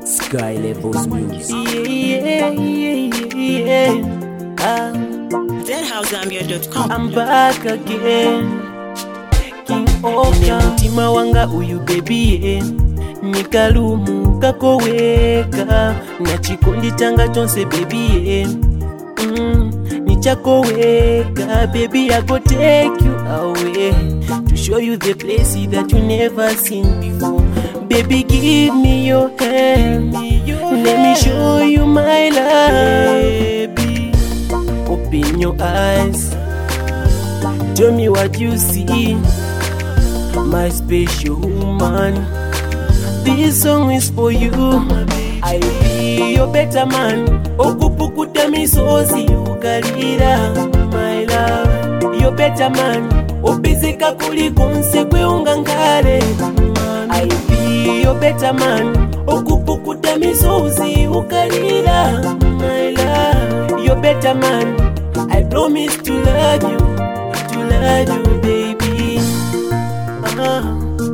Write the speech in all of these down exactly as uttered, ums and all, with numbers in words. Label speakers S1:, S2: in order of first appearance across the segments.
S1: Sky Levels Music.
S2: Yeah, yeah, yeah, yeah. Ah,
S3: Z house zambia dot com.
S2: I'm back again. King Oka mutima wanga uyu baby yeah. Nikalumu kakoweka na chikondi changa chonse baby yeah. mm, Nichakoweka baby, I go take you away to show you the places that you never seen before. Baby, give me your hand, let me show you my love. Baby, open your eyes, tell me what you see, my special woman. This song is for you. I'll be your better man. Okupukuta misozi ukalira, my love. Your better man. Opezeka kuli konse kwe ungangale. I'll be your better man. Okupukuta misozi ukalira, my love. Your better man. I promise to love you, to love you, baby. Ah.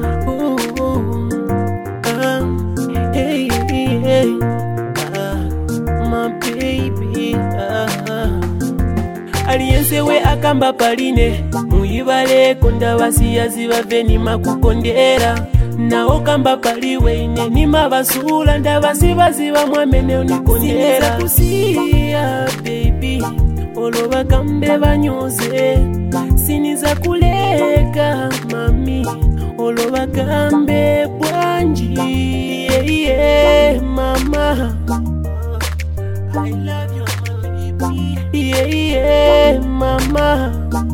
S2: Hey, hey, ah, my baby, ah, ah. Aliyensewe akamba paline muyibale konda basiyazi bave nima kukondera nawo kamba paliwe ine nima basula ndabasibaziba mwamene unikondera kusiya baby oloba kambe banyoze siniza kuleka mami oloba kambe bwanji. Yeah, yeah, mama, I love you, baby. Yeah, yeah, mama,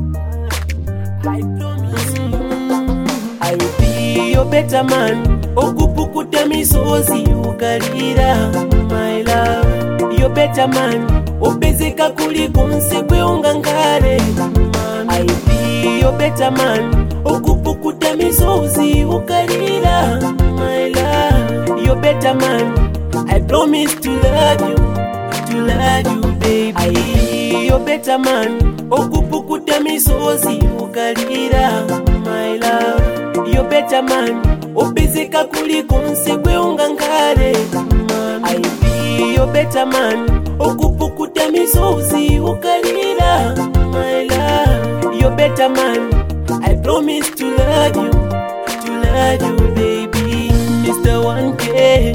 S2: I promise mm-hmm. I will be your better man. Okupukuta misozi ukalira, my love. Your better man. Opezeka kuli konse kwe ungangale. I will be your better man. Okupukuta misozi ukalira, my love. Your better man. I promise to love you, to love you, baby. I be your better man. Okupukuta misozi ukalira, my love. Your better man. Opezeka kuli konse kwe ungangale. I be your better man. Okupukuta misozi ukalira, my love. Your better man. I promise to love you, to love you, baby. Mister one K,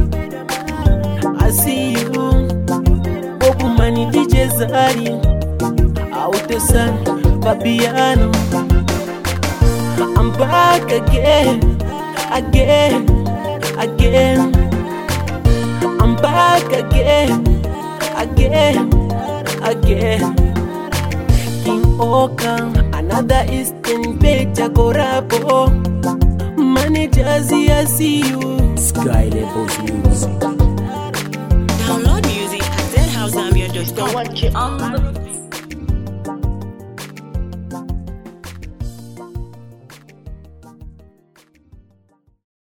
S2: I see you. Bobu Mani D J Zari, Auto Sun, Fabiano. I'm back again, again, again. I'm back again, again, again. King Oka, another Eastern Beja Korabo. Managers, I see you.
S1: Sky Levels Music.
S3: Download music at Z house zambia dot com.